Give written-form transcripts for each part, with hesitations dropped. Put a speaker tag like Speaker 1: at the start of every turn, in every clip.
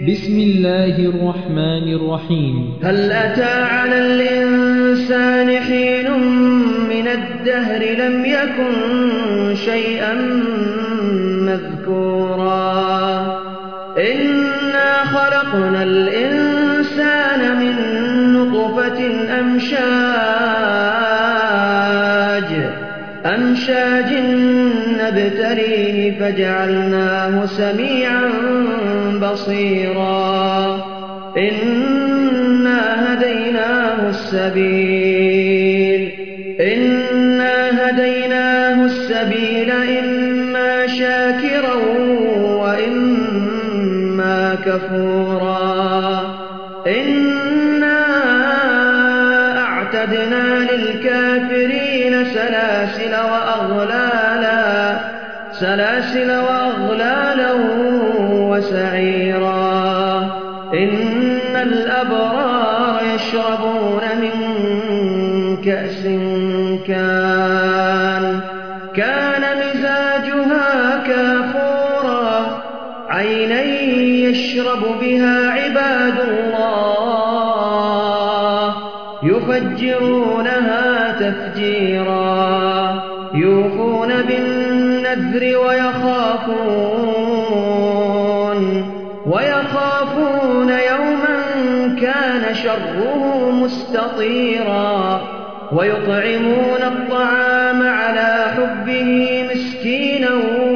Speaker 1: بسم الله الرحمن الرحيم.
Speaker 2: هل أتى على الإنسان حين من الدهر لم يكن شيئا مذكورا إنا خلقنا الإنسان من نطفة أمشاج نبتليه فجعلناه سميعا بصيرا إنا هديناه السبيل إما شاكرا وإما كفورا إنا أعتدنا للكافرين سلاسل وأغلالا وسعيرا إن الأبرار يشربون من كأس كان مزاجها كافورا عينا يشرب بها عباد الله يفجرونها تفجيرا يوفون بالنذر ويخافون يوما كان شره مستطيرا ويطعمون الطعام على حبه مسكينا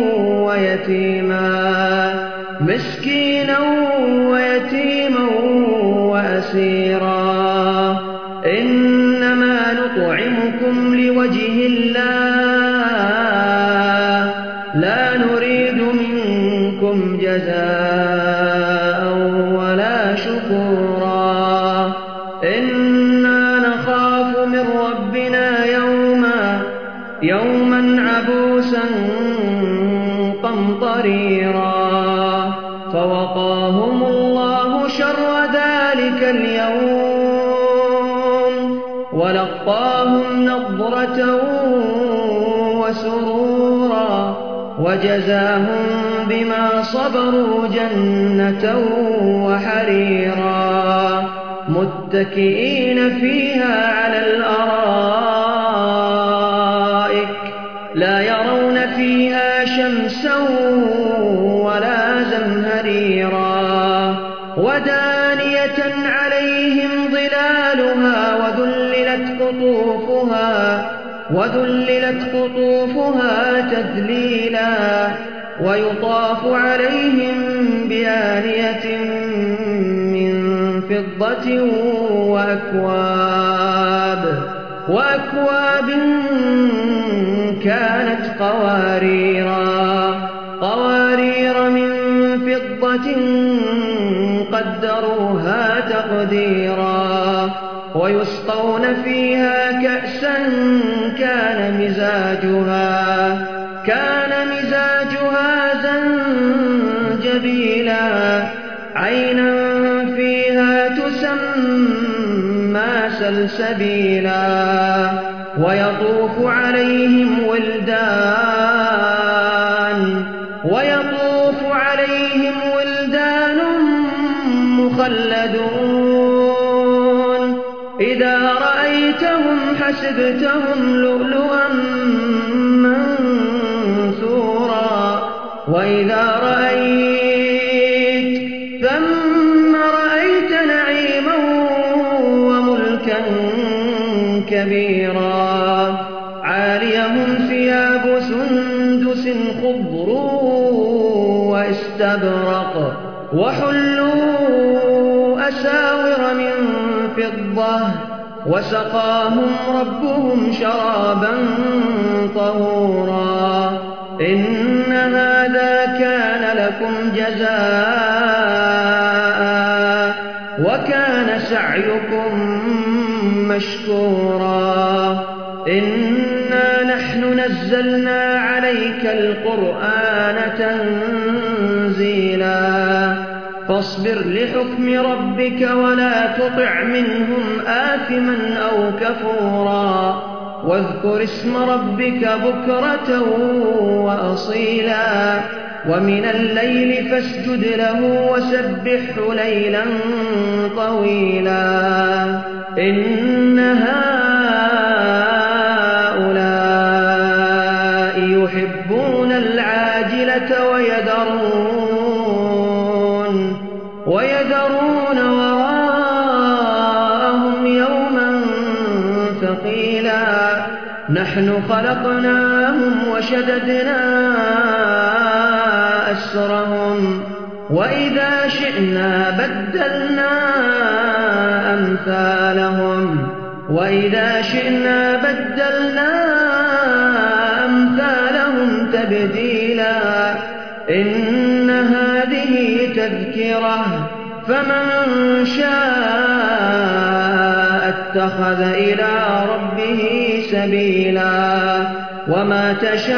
Speaker 2: ويتيما وأسيرا إنما نطعمكم لوجه الله لا نريد منكم جزاء ولا شكورا إنا نخاف من ربنا يوما عبوسا قمطريرا فوقاهم الله شر ذلك اليوم ولقاهم نضرة وسرورا وجزاهم بما صبروا جنة وحريرا متكئين فيها على الأرائك لا يرون فيها شمسا ولا زمهريرا ودانية عليهم ظلالها وذللت قطوفها تذليلا ويطاف عليهم بآنية من فضة وأكواب كانت قوارير من فضة قدروها تقديرا ويسقون فيها كأسا كان مزاجها زنجبيلا عينا فيها تسمى سلسبيلا ويطوف عليهم ولدان مخلدون إذا رأيتهم حسبتهم لؤلؤا منثورا وإذا رأيت ثم رأيت نعيما وملكا كبيرا عاليهم ثياب سندس خضر واستبرق وحلوا أساور من فضة وسقاهم ربهم شرابا طهورا إن هذا كان لكم جزاء وكان سعيكم مشكورا إنا نحن نزلنا عليك القرآن تنزيلا فاصبر لحكم ربك ولا تطع منهم آثما أو كفورا واذكر اسم ربك بكرة وأصيلا ومن الليل فاسجد له وسبحه ليلا طويلا إن هؤلاء يحبون العاجلة ويذرون وراءهم يوما ثقيلا نحن خلقناهم وشددنا أسرهم وإذا شئنا بدلنا أمثالهم تبديلا إن هذه تذكرة فمن شاء اتخذ إلى ربه سبيلا وما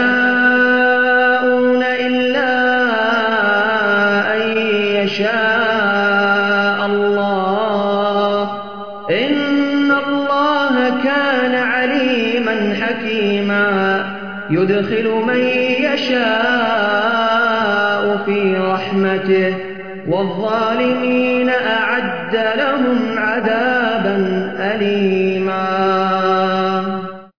Speaker 2: تشاءون إلا أن يشاء الله إن الله كان عليما حكيما يدخل من يشاء في رحمته والظالمين أعد لهم عذابا